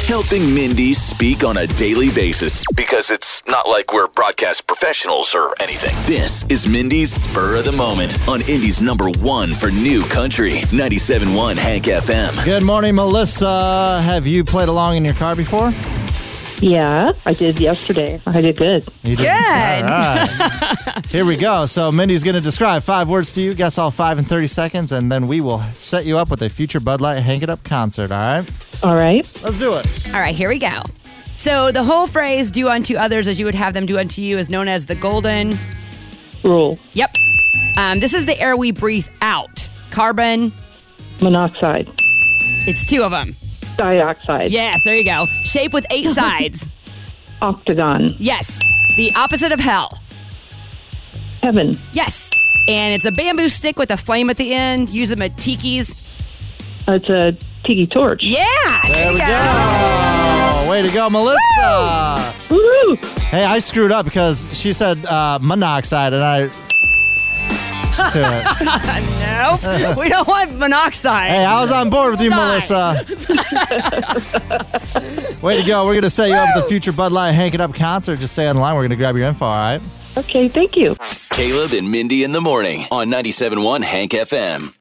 helping Mindy speak on a daily basis. Because it's not like we're broadcast professionals or anything. This is Mindy's Spur of the Moment on Indy's #1 for new country, 97.1 Hank FM. Good morning, Melissa. Have you played along in your car before? Yeah, I did yesterday. I did good. You did? Good. All right. Here we go. So Mindy's going to describe 5 words to you. Guess all 5 in 30 seconds, and then we will set you up with a future Bud Light Hank It Up concert, all right? All right. Let's do it. All right, here we go. So the whole phrase, do unto others as you would have them do unto you, is known as the golden... Rule. Yep. This is the air we breathe out. Carbon. Monoxide. It's 2 of them. Dioxide. Yes, there you go. Shape with 8 sides. Octagon. Yes. The opposite of hell. Heaven. Yes. And it's a bamboo stick with a flame at the end. Use them at tikis. It's a tiki torch. Yeah. There we go. Way to go, Melissa. Woo! Hey, I screwed up because she said monoxide, and I... to it. Nope. We don't want monoxide. Hey, I was on board with you, Melissa. Way to go. We're going to set you up with the future Bud Light Hank It Up concert. Just stay on the line. We're going to grab your info, all right? Okay, thank you. Caleb and Mindy in the morning on 97.1 Hank FM.